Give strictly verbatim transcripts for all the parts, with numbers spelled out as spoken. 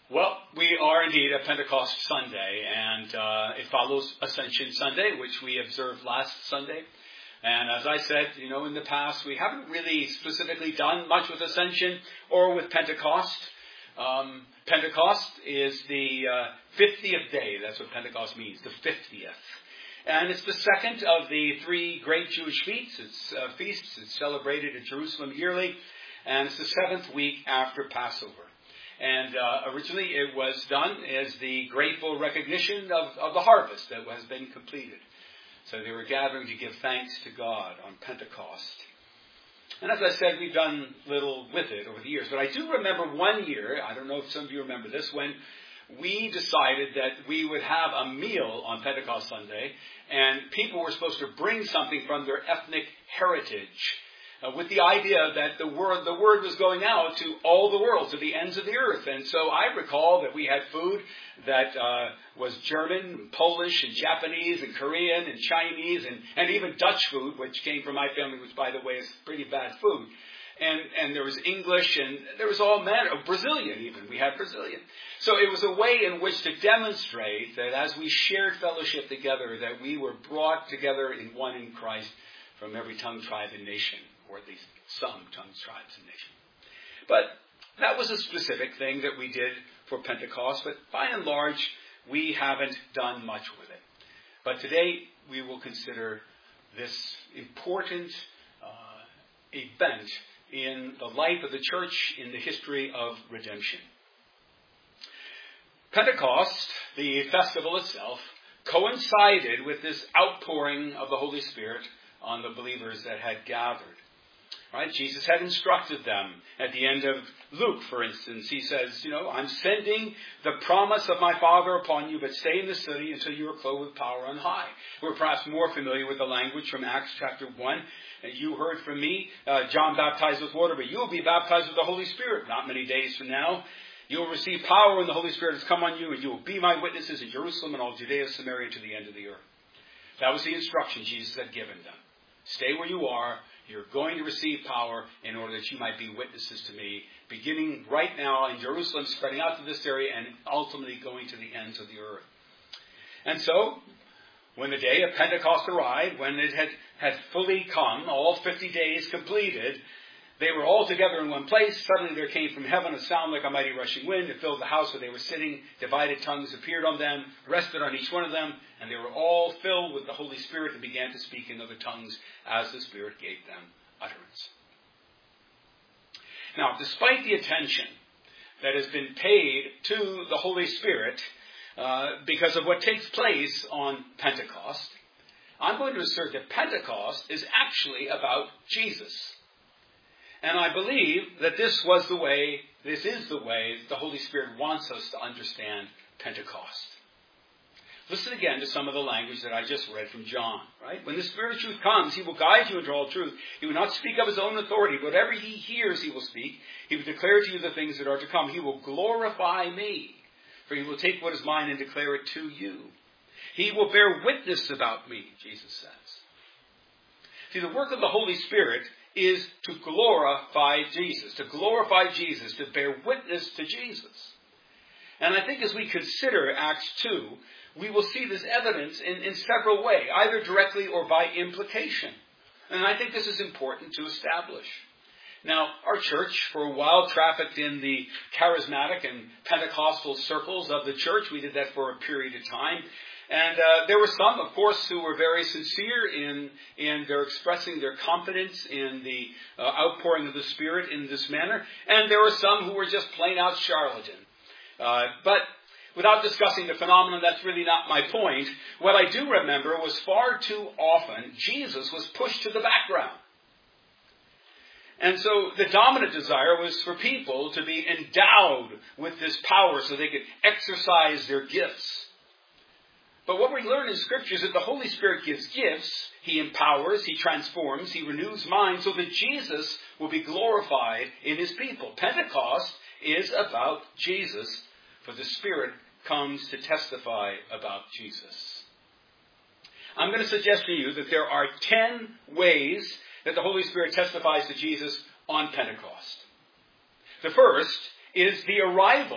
Well, we are indeed at Pentecost Sunday, and uh, it follows Ascension Sunday, which we observed last Sunday. And as I said, you know, in the past, we haven't really specifically done much with Ascension or with Pentecost. Um, Pentecost is the uh, fiftieth day. That's what Pentecost means, the fiftieth. And it's the second of the three great Jewish feasts. It's uh, feasts. It's celebrated in Jerusalem yearly, and it's the seventh week after Passover. And uh, originally it was done as the grateful recognition of, of the harvest that has been completed. So they were gathering to give thanks to God on Pentecost. And as I said, we've done little with it over the years. But I do remember one year, I don't know if some of you remember this, when we decided that we would have a meal on Pentecost Sunday, and people were supposed to bring something from their ethnic heritage. Uh, with the idea that the word the word was going out to all the world, to the ends of the earth. And so I recall that we had food that uh, was German, Polish, and Japanese, and Korean, and Chinese, and, and even Dutch food, which came from my family, which, by the way, is pretty bad food. And, and there was English, and there was all manner of Brazilian even. We had Brazilian. So it was a way in which to demonstrate that as we shared fellowship together, that we were brought together in one in Christ from every tongue, tribe, and nation. Or at least some tongues, tribes, and nations. But that was a specific thing that we did for Pentecost, but by and large, we haven't done much with it. But today, we will consider this important uh, event in the life of the church, in the history of redemption. Pentecost, the festival itself, coincided with this outpouring of the Holy Spirit on the believers that had gathered. Right? Jesus had instructed them at the end of Luke, for instance. He says, you know, I'm sending the promise of my Father upon you, but stay in the city until you are clothed with power on high. We're perhaps more familiar with the language from Acts chapter one. And you heard from me, uh, John baptized with water, but you will be baptized with the Holy Spirit not many days from now. You will receive power when the Holy Spirit has come on you, and you will be my witnesses in Jerusalem and all Judea, Samaria, to the end of the earth. That was the instruction Jesus had given them. Stay where you are. You're going to receive power in order that you might be witnesses to me, beginning right now in Jerusalem, spreading out to this area, and ultimately going to the ends of the earth. And so, when the day of Pentecost arrived, when it had, had fully come, all fifty days completed, they were all together in one place. Suddenly there came from heaven a sound like a mighty rushing wind. It filled the house where they were sitting. Divided tongues appeared on them, rested on each one of them, and they were all filled with the Holy Spirit and began to speak in other tongues as the Spirit gave them utterance. Now, despite the attention that has been paid to the Holy Spirit uh, because of what takes place on Pentecost, I'm going to assert that Pentecost is actually about Jesus. And I believe that this was the way, this is the way the Holy Spirit wants us to understand Pentecost. Listen again to some of the language that I just read from John, right? When the Spirit of truth comes, he will guide you into all truth. He will not speak of his own authority. Whatever he hears, he will speak. He will declare to you the things that are to come. He will glorify me, for he will take what is mine and declare it to you. He will bear witness about me, Jesus says. See, the work of the Holy Spirit is to glorify Jesus, to glorify Jesus, to bear witness to Jesus. And I think as we consider Acts two, we will see this evidence in, in several ways, either directly or by implication. And I think this is important to establish. Now, our church, for a while, trafficked in the charismatic and Pentecostal circles of the church. We did that for a period of time. And uh, there were some, of course, who were very sincere in, in their expressing their confidence in the uh, outpouring of the Spirit in this manner. And there were some who were just plain out charlatan. Uh, but without discussing the phenomenon, that's really not my point. What I do remember was far too often Jesus was pushed to the background. And so the dominant desire was for people to be endowed with this power so they could exercise their gifts. But what we learn in Scripture is that the Holy Spirit gives gifts, he empowers, he transforms, he renews minds so that Jesus will be glorified in his people. Pentecost is about Jesus, for the Spirit comes to testify about Jesus. I'm going to suggest to you that there are ten ways that the Holy Spirit testifies to Jesus on Pentecost. The first is the arrival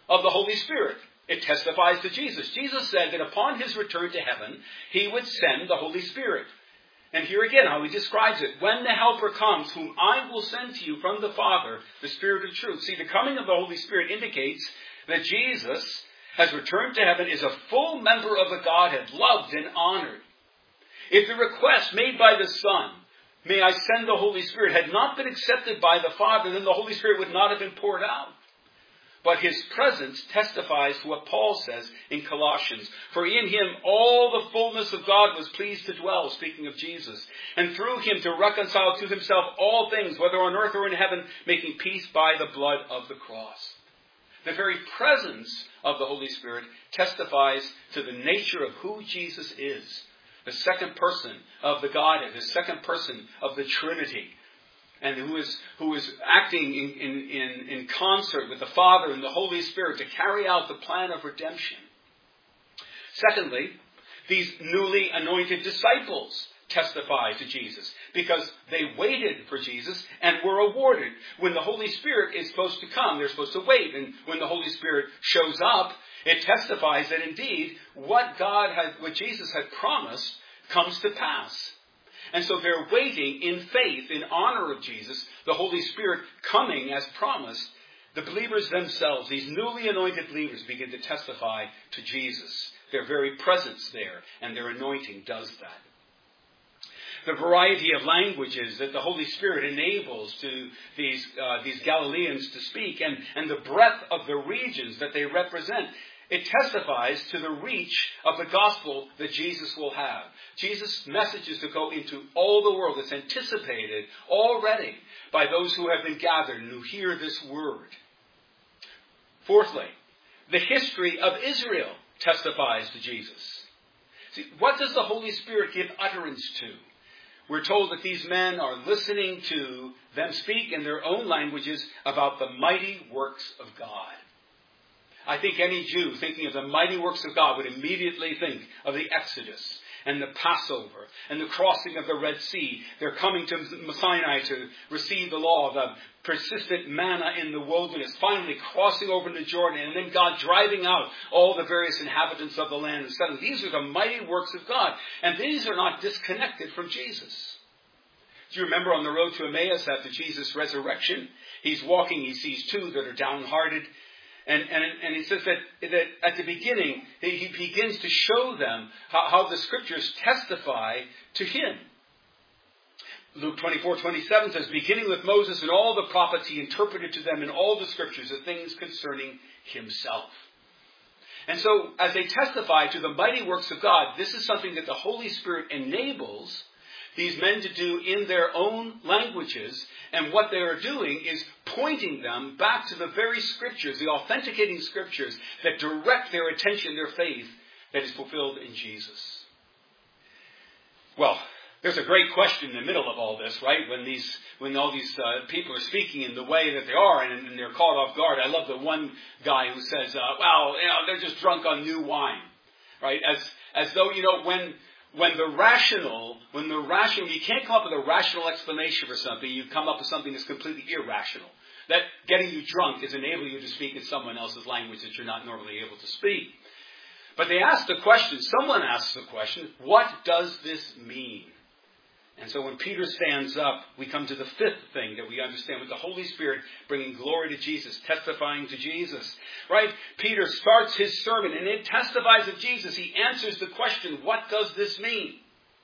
of the Holy Spirit. It testifies to Jesus. Jesus said that upon his return to heaven, he would send the Holy Spirit. And here again, how he describes it. When the Helper comes, whom I will send to you from the Father, the Spirit of truth. See, the coming of the Holy Spirit indicates that Jesus has returned to heaven, is a full member of the Godhead, loved and honored. If the request made by the Son, may I send the Holy Spirit, had not been accepted by the Father, then the Holy Spirit would not have been poured out. But his presence testifies to what Paul says in Colossians. For in him all the fullness of God was pleased to dwell, speaking of Jesus. And through him to reconcile to himself all things, whether on earth or in heaven, making peace by the blood of the cross. The very presence of the Holy Spirit testifies to the nature of who Jesus is. The second person of the Godhead, the second person of the Trinity. And who is who is acting in, in, in, in concert with the Father and the Holy Spirit to carry out the plan of redemption. Secondly, these newly anointed disciples testify to Jesus because they waited for Jesus and were awarded. When the Holy Spirit is supposed to come, they're supposed to wait. And when the Holy Spirit shows up, it testifies that indeed what God had, what Jesus had promised comes to pass. And so they're waiting in faith, in honor of Jesus, the Holy Spirit coming as promised. The believers themselves, these newly anointed believers, begin to testify to Jesus. Their very presence there and their anointing does that. The variety of languages that the Holy Spirit enables to these, uh, these Galileans to speak and, and the breadth of the regions that they represent, it testifies to the reach of the gospel that Jesus will have. Jesus' message is to go into all the world. It's anticipated already by those who have been gathered and who hear this word. Fourthly, the history of Israel testifies to Jesus. See, what does the Holy Spirit give utterance to? We're told that these men are listening to them speak in their own languages about the mighty works of God. I think any Jew thinking of the mighty works of God would immediately think of the Exodus and the Passover and the crossing of the Red Sea. They're coming to Sinai to receive the law, the persistent manna in the wilderness, finally crossing over into Jordan, and then God driving out all the various inhabitants of the land. And suddenly, these are the mighty works of God. And these are not disconnected from Jesus. Do you remember on the road to Emmaus after Jesus' resurrection? He's walking, he sees two that are downhearted. And, and, and he says that, that at the beginning, he, he begins to show them how, how the Scriptures testify to him. Luke twenty-four twenty-seven says, beginning with Moses and all the prophets, he interpreted to them in all the Scriptures the things concerning himself. And so, as they testify to the mighty works of God, this is something that the Holy Spirit enables these men to do in their own languages. And what they are doing is pointing them back to the very Scriptures, the authenticating Scriptures that direct their attention, their faith, that is fulfilled in Jesus. Well, there's a great question in the middle of all this, right? When these, when all these uh, people are speaking in the way that they are, and, and they're caught off guard. I love the one guy who says, uh, "Well, you know, they're just drunk on new wine," right? As as though you know when. When the rational, when the rational, you can't come up with a rational explanation for something, you come up with something that's completely irrational. That getting you drunk is enabling you to speak in someone else's language that you're not normally able to speak. But they ask the question, someone asks the question, what does this mean? And so when Peter stands up, we come to the fifth thing that we understand with the Holy Spirit bringing glory to Jesus, testifying to Jesus. Right? Peter starts his sermon and it testifies of Jesus. He answers the question, what does this mean?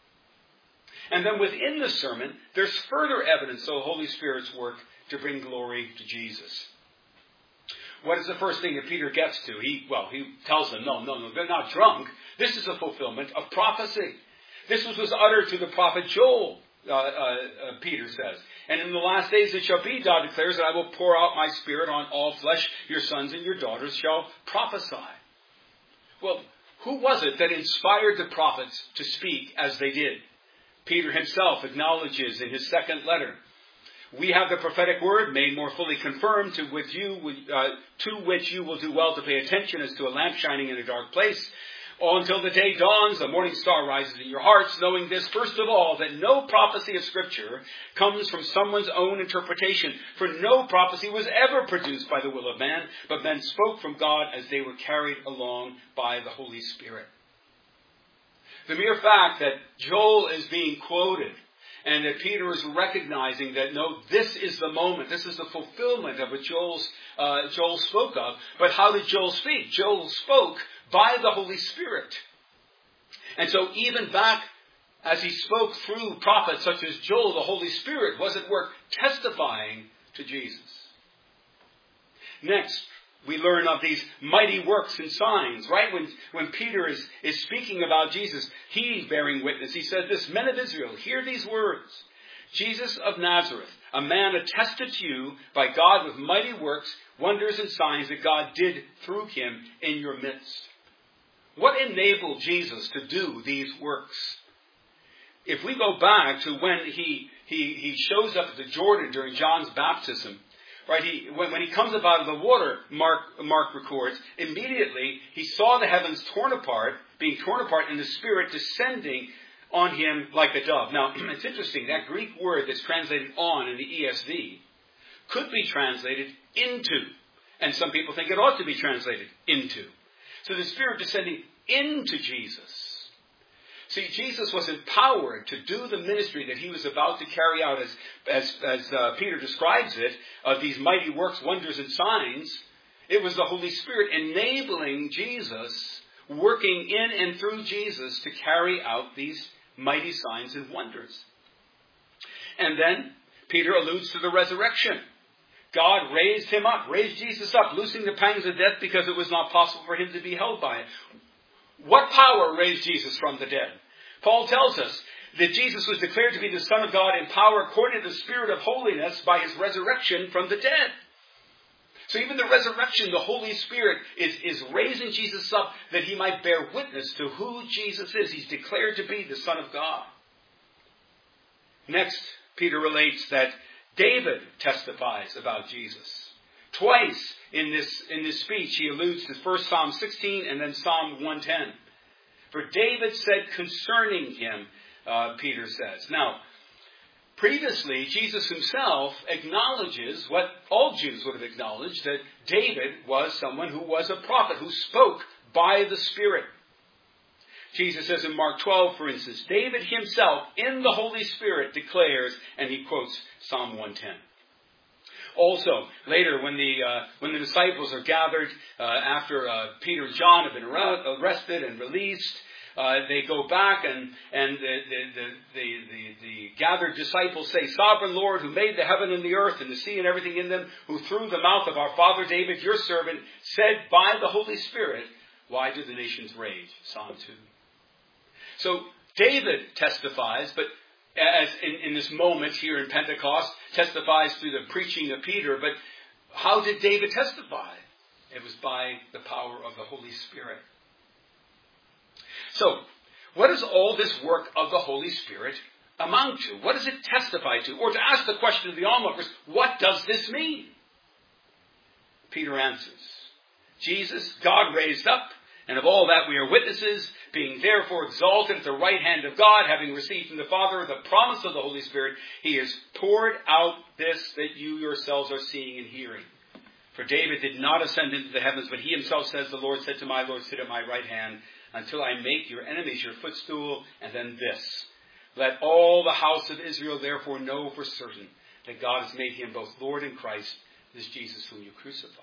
And then within the sermon, there's further evidence of the Holy Spirit's work to bring glory to Jesus. What is the first thing that Peter gets to? He, well, he tells them, no, no, no, they're not drunk. This is a fulfillment of prophecy. This was, was uttered to the prophet Joel, uh, uh, uh, Peter says. And in the last days it shall be, God declares, that I will pour out my Spirit on all flesh. Your sons and your daughters shall prophesy. Well, who was it that inspired the prophets to speak as they did? Peter himself acknowledges in his second letter, we have the prophetic word made more fully confirmed, to, with you, uh, to which you will do well to pay attention as to a lamp shining in a dark place, All until the day dawns, the morning star rises in your hearts, knowing this, first of all, that no prophecy of Scripture comes from someone's own interpretation. For no prophecy was ever produced by the will of man, but men spoke from God as they were carried along by the Holy Spirit. The mere fact that Joel is being quoted, and that Peter is recognizing that, no, this is the moment, this is the fulfillment of what Joel's, uh, Joel spoke of. But how did Joel speak? Joel spoke by the Holy Spirit. And so even back as he spoke through prophets such as Joel, the Holy Spirit was at work testifying to Jesus. Next, we learn of these mighty works and signs, right? When, when Peter is, is speaking about Jesus, he's bearing witness. He says this, men of Israel, hear these words. Jesus of Nazareth, a man attested to you by God with mighty works, wonders and signs that God did through him in your midst. What enabled Jesus to do these works? If we go back to when he, he, he shows up at the Jordan during John's baptism, right, he, when, when he comes up out of the water, Mark, Mark records, immediately he saw the heavens torn apart, being torn apart, and the Spirit descending on him like a dove. Now, it's interesting, that Greek word that's translated on in the E S V could be translated into. And some people think it ought to be translated into. So the Spirit descending into Jesus. See, Jesus was empowered to do the ministry that he was about to carry out, as, as, as uh, Peter describes it, of these mighty works, wonders, and signs. It was the Holy Spirit enabling Jesus, working in and through Jesus to carry out these mighty signs and wonders. And then Peter alludes to the resurrection. God raised him up, raised Jesus up, loosing the pangs of death because it was not possible for him to be held by it. What power raised Jesus from the dead? Paul tells us that Jesus was declared to be the Son of God in power according to the Spirit of holiness by his resurrection from the dead. So even the resurrection, the Holy Spirit is, is raising Jesus up that he might bear witness to who Jesus is. He's declared to be the Son of God. Next, Peter relates that David testifies about Jesus. Twice in this, in this speech, he alludes to first Psalm sixteen and then Psalm one ten. For David said concerning him, uh, Peter says. Now, previously, Jesus himself acknowledges what all Jews would have acknowledged, that David was someone who was a prophet, who spoke by the Spirit. Jesus says in Mark twelve, for instance, David himself in the Holy Spirit declares, and he quotes Psalm one ten. Also, later when the uh, when the disciples are gathered uh, after uh, Peter and John have been arrested and released, uh, they go back and and the the, the the the the gathered disciples say, "Sovereign Lord, who made the heaven and the earth and the sea and everything in them, who through the mouth of our father David, your servant, said by the Holy Spirit, why do the nations rage?" Psalm two. So David testifies, but as in, in this moment here in Pentecost, testifies through the preaching of Peter. But how did David testify? It was by the power of the Holy Spirit. So, what does all this work of the Holy Spirit amount to? What does it testify to? Or to ask the question of the onlookers, what does this mean? Peter answers, Jesus, God raised up, and of all that we are witnesses, being therefore exalted at the right hand of God, having received from the Father the promise of the Holy Spirit, he has poured out this that you yourselves are seeing and hearing. For David did not ascend into the heavens, but he himself says, the Lord said to my Lord, sit at my right hand, until I make your enemies your footstool. And then this, let all the house of Israel therefore know for certain that God has made him both Lord and Christ, this Jesus whom you crucified.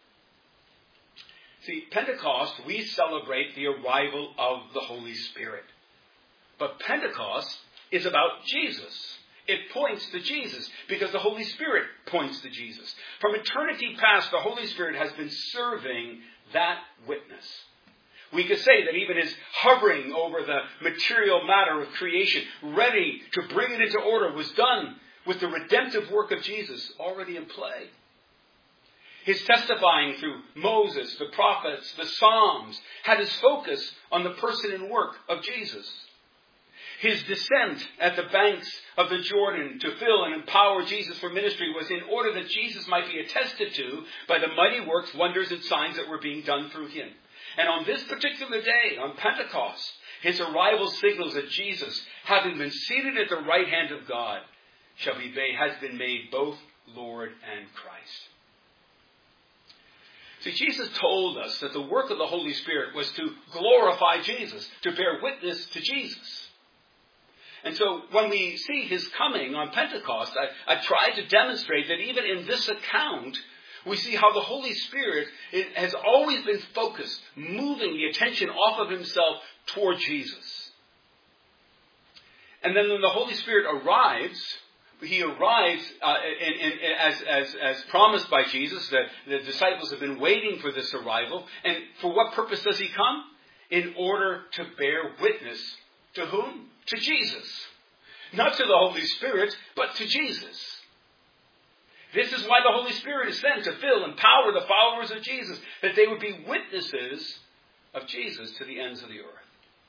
See, Pentecost, we celebrate the arrival of the Holy Spirit. But Pentecost is about Jesus. It points to Jesus because the Holy Spirit points to Jesus. From eternity past, the Holy Spirit has been serving that witness. We could say that even his hovering over the material matter of creation, ready to bring it into order, was done with the redemptive work of Jesus already in play. His testifying through Moses, the prophets, the Psalms, had his focus on the person and work of Jesus. His descent at the banks of the Jordan to fill and empower Jesus for ministry was in order that Jesus might be attested to by the mighty works, wonders, and signs that were being done through him. And on this particular day, on Pentecost, his arrival signals that Jesus, having been seated at the right hand of God, shall be made, has been made both Lord and Christ. See, Jesus told us that the work of the Holy Spirit was to glorify Jesus, to bear witness to Jesus. And so when we see his coming on Pentecost, I, I tried to demonstrate that even in this account, we see how the Holy Spirit has always been focused, moving the attention off of himself toward Jesus. And then when the Holy Spirit arrives, he arrives uh, in, in, as, as, as promised by Jesus. That the disciples have been waiting for this arrival. And for what purpose does he come? In order to bear witness to whom? To Jesus. Not to the Holy Spirit, but to Jesus. This is why the Holy Spirit is sent, to fill and empower the followers of Jesus, that they would be witnesses of Jesus to the ends of the earth.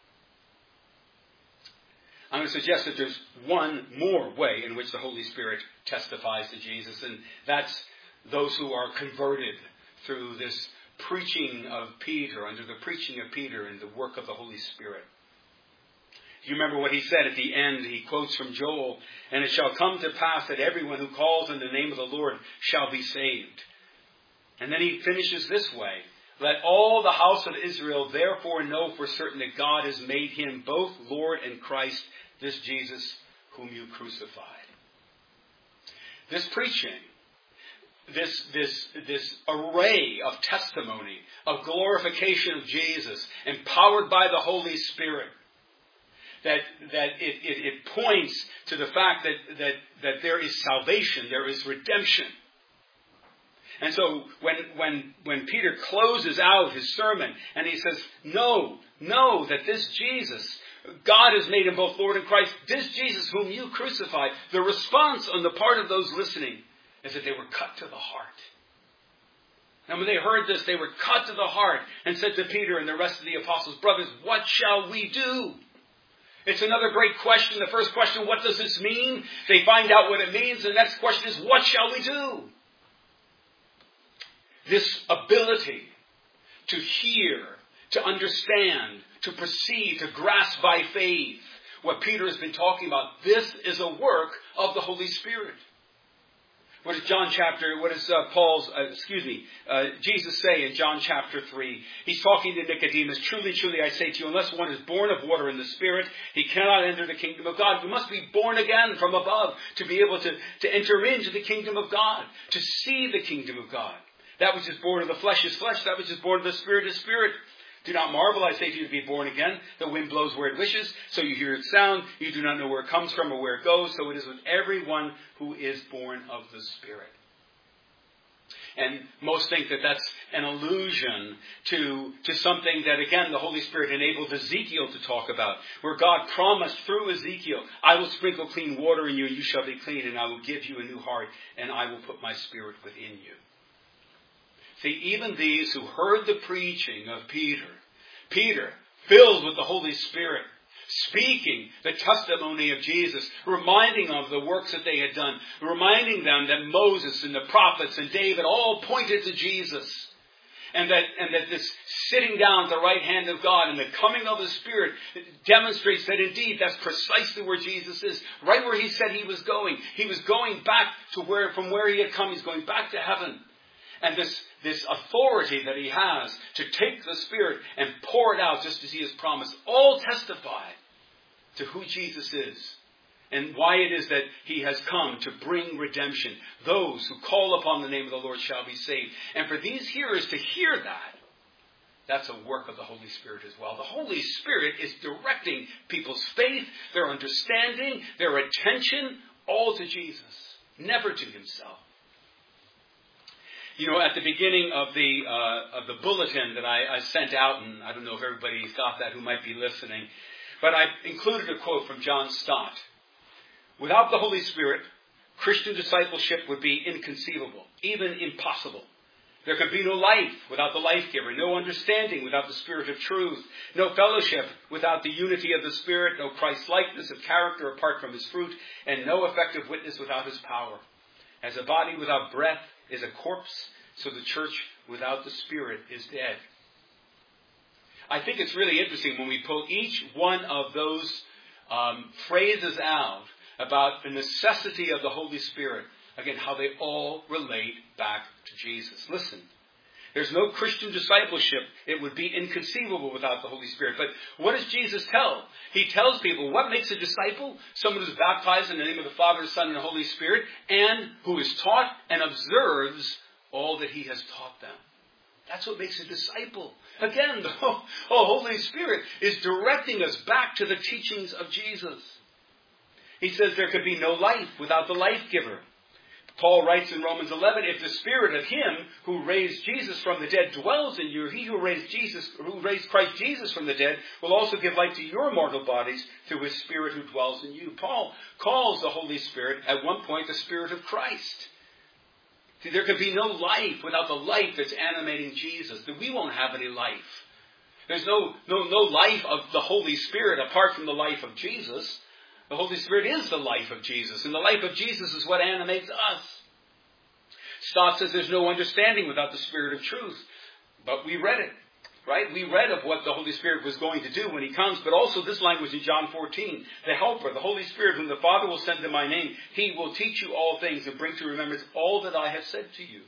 I'm going to suggest that there's one more way in which the Holy Spirit testifies to Jesus, and that's those who are converted through this preaching of Peter, under the preaching of Peter and the work of the Holy Spirit. You remember what he said at the end? He quotes from Joel, "And it shall come to pass that everyone who calls on the name of the Lord shall be saved." And then he finishes this way: "Let all the house of Israel therefore know for certain that God has made him both Lord and Christ, this Jesus whom you crucified." This preaching, this, this, this array of testimony, of glorification of Jesus, empowered by the Holy Spirit, that, that it, it, it points to the fact that, that, that there is salvation, there is redemption. And so when, when, when Peter closes out his sermon and he says, "Know, know that this Jesus, God has made him both Lord and Christ, this Jesus whom you crucified," the response on the part of those listening is that they were cut to the heart. And when they heard this, they were cut to the heart and said to Peter and the rest of the apostles, "Brothers, what shall we do?" It's another great question. The first question, what does this mean? They find out what it means. The next question is, what shall we do? This ability to hear, to understand, to perceive, to grasp by faith what Peter has been talking about, this is a work of the Holy Spirit. What does John chapter, what does uh, Paul's, uh, excuse me, uh, Jesus say in John chapter three? He's talking to Nicodemus. "Truly, truly, I say to you, unless one is born of water and the Spirit, he cannot enter the kingdom of God." We must be born again from above to be able to, to enter into the kingdom of God, to see the kingdom of God. That which is born of the flesh is flesh. That which is born of the Spirit is spirit. Do not marvel, I say to you, to be born again. The wind blows where it wishes, so you hear its sound. You do not know where it comes from or where it goes. So it is with everyone who is born of the Spirit. And most think that that's an allusion to, to something that, again, the Holy Spirit enabled Ezekiel to talk about, where God promised through Ezekiel, "I will sprinkle clean water in you, and you shall be clean, and I will give you a new heart, and I will put my Spirit within you." See, even these who heard the preaching of Peter, Peter, filled with the Holy Spirit, speaking the testimony of Jesus, reminding them of the works that they had done, reminding them that Moses and the prophets and David all pointed to Jesus, and that, and that this sitting down at the right hand of God and the coming of the Spirit demonstrates that indeed that's precisely where Jesus is, right where he said he was going. He was going back to where, from where he had come. He's going back to heaven. And this, this authority that he has to take the Spirit and pour it out just as he has promised, all testify to who Jesus is and why it is that he has come to bring redemption. Those who call upon the name of the Lord shall be saved. And for these hearers to hear that, that's a work of the Holy Spirit as well. The Holy Spirit is directing people's faith, their understanding, their attention, all to Jesus, never to himself. You know, at the beginning of the uh, of the bulletin that I, I sent out, and I don't know if everybody got that who might be listening, but I included a quote from John Stott. "Without the Holy Spirit, Christian discipleship would be inconceivable, even impossible. There can be no life without the life giver, no understanding without the Spirit of truth, no fellowship without the unity of the Spirit, no Christ-likeness of character apart from his fruit, and no effective witness without his power. As a body without breath is a corpse, so the church without the Spirit is dead. I think it's really interesting when we pull each one of those um, phrases out about the necessity of the Holy Spirit. Again, how they all relate back to Jesus. Listen, there's no Christian discipleship. It would be inconceivable without the Holy Spirit. But what does Jesus tell? He tells people what makes a disciple? Someone who's baptized in the name of the Father, the Son, and the Holy Spirit, and who is taught and observes all that he has taught them. That's what makes a disciple. Again, the Holy Spirit is directing us back to the teachings of Jesus. He says there could be no life without the life giver. Paul writes in Romans eleven, if the Spirit of him who raised Jesus from the dead dwells in you, he who raised Jesus, who raised Christ Jesus from the dead will also give life to your mortal bodies through his Spirit who dwells in you. Paul calls the Holy Spirit at one point the Spirit of Christ. See, there could be no life without the life that's animating Jesus. That we won't have any life. There's no, no, no life of the Holy Spirit apart from the life of Jesus. The Holy Spirit is the life of Jesus, and the life of Jesus is what animates us. Stott says there's no understanding without the Spirit of truth. But we read it, right? We read of what the Holy Spirit was going to do when he comes, but also this language in John fourteen, the Helper, the Holy Spirit, whom the Father will send in my name, he will teach you all things and bring to remembrance all that I have said to you.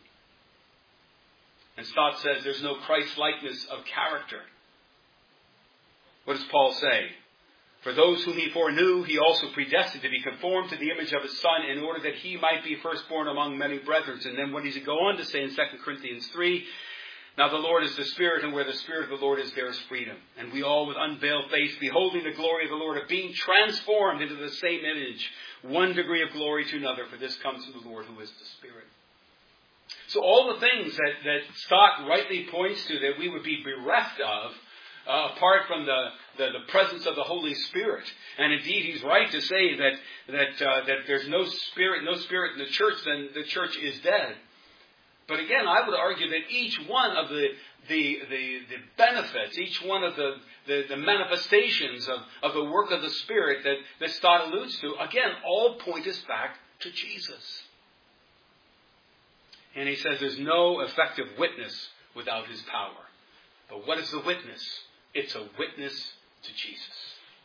And Stott says there's no Christ-likeness of character. What does Paul say? For those whom he foreknew, he also predestined to be conformed to the image of his Son, in order that he might be firstborn among many brethren. And then what does he go on to say in Second Corinthians three? Now the Lord is the Spirit, and where the Spirit of the Lord is, there is freedom. And we all with unveiled face, beholding the glory of the Lord, are being transformed into the same image, one degree of glory to another, for this comes from the Lord who is the Spirit. So all the things that, that Stott rightly points to that we would be bereft of, Uh, apart from the, the, the presence of the Holy Spirit. And indeed, he's right to say that that uh, that there's no spirit, no spirit in the church, then the church is dead. But again, I would argue that each one of the the the, the benefits, each one of the, the, the manifestations of, of the work of the Spirit that, that Stott alludes to, again, all point us back to Jesus. And he says there's no effective witness without his power. But what is the witness? It's a witness to Jesus.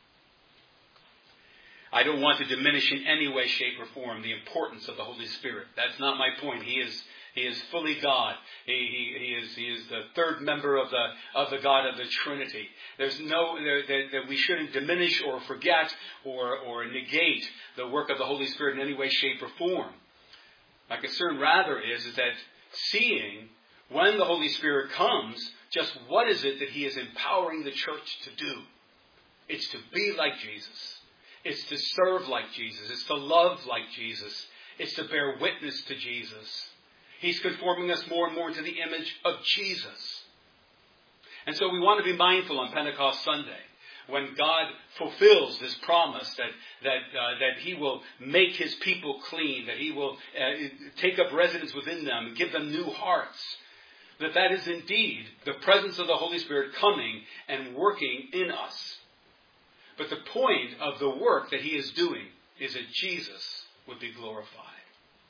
I don't want to diminish in any way, shape, or form the importance of the Holy Spirit. That's not my point. He is He is fully God. He, he, he is He is the third member of the of the God of the Trinity. There's no that, that we shouldn't diminish or forget or or negate the work of the Holy Spirit in any way, shape, or form. My concern rather is, is that seeing when the Holy Spirit comes, just what is it that he is empowering the church to do? It's to be like Jesus. It's to serve like Jesus. It's to love like Jesus. It's to bear witness to Jesus. He's conforming us more and more to the image of Jesus. And so we want to be mindful on Pentecost Sunday, when God fulfills this promise that that uh, that he will make his people clean, that he will uh, take up residence within them and give them new hearts. That that is indeed the presence of the Holy Spirit coming and working in us. But the point of the work that he is doing is that Jesus would be glorified.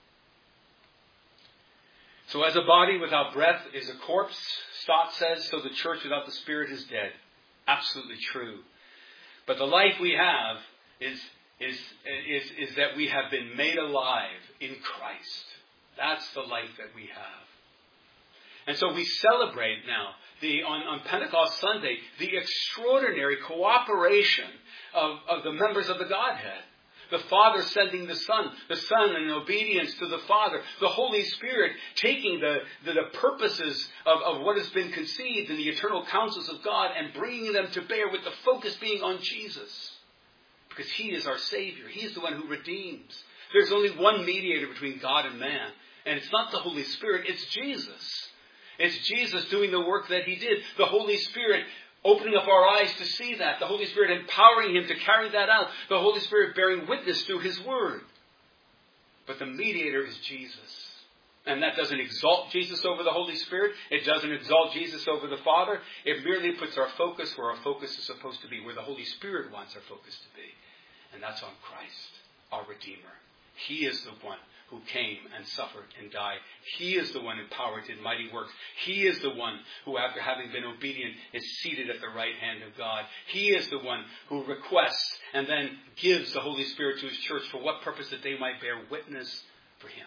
So as a body without breath is a corpse, Stott says, so the church without the Spirit is dead. Absolutely true. But the life we have is, is, is, is that we have been made alive in Christ. That's the life that we have. And so we celebrate now, the, on, on Pentecost Sunday, the extraordinary cooperation of, of the members of the Godhead. The Father sending the Son, the Son in obedience to the Father, the Holy Spirit taking the, the, the purposes of, of what has been conceived in the eternal counsels of God and bringing them to bear, with the focus being on Jesus. Because he is our Savior. He's the one who redeems. There's only one mediator between God and man. And it's not the Holy Spirit, it's Jesus. It's Jesus doing the work that he did. The Holy Spirit opening up our eyes to see that. The Holy Spirit empowering him to carry that out. The Holy Spirit bearing witness through his word. But the mediator is Jesus. And that doesn't exalt Jesus over the Holy Spirit. It doesn't exalt Jesus over the Father. It merely puts our focus where our focus is supposed to be, where the Holy Spirit wants our focus to be. And that's on Christ, our Redeemer. He is the one who came and suffered and died. He is the one who powered did mighty works. He is the one who, after having been obedient, is seated at the right hand of God. He is the one who requests and then gives the Holy Spirit to his church. For what purpose? That they might bear witness for him.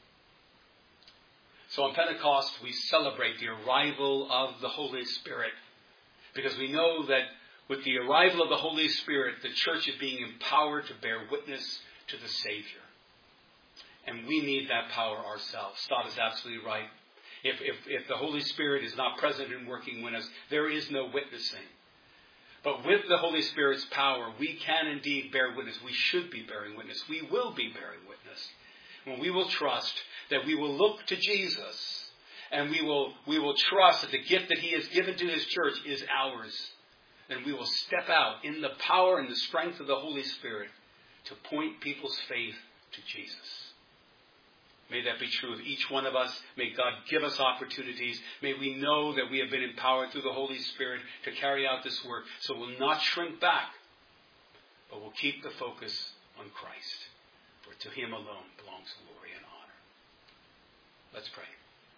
So on Pentecost, we celebrate the arrival of the Holy Spirit, because we know that with the arrival of the Holy Spirit, the church is being empowered to bear witness to the Savior. And we need that power ourselves. Stott is absolutely right. If, if, if the Holy Spirit is not present and working with us, there is no witnessing. But with the Holy Spirit's power, we can indeed bear witness. We should be bearing witness. We will be bearing witness. When we will trust that we will look to Jesus, and we will we will trust that the gift that he has given to his church is ours. And we will step out in the power and the strength of the Holy Spirit to point people's faith to Jesus. May that be true of each one of us. May God give us opportunities. May we know that we have been empowered through the Holy Spirit to carry out this work. So we'll not shrink back, but we'll keep the focus on Christ. For to him alone belongs glory and honor. Let's pray.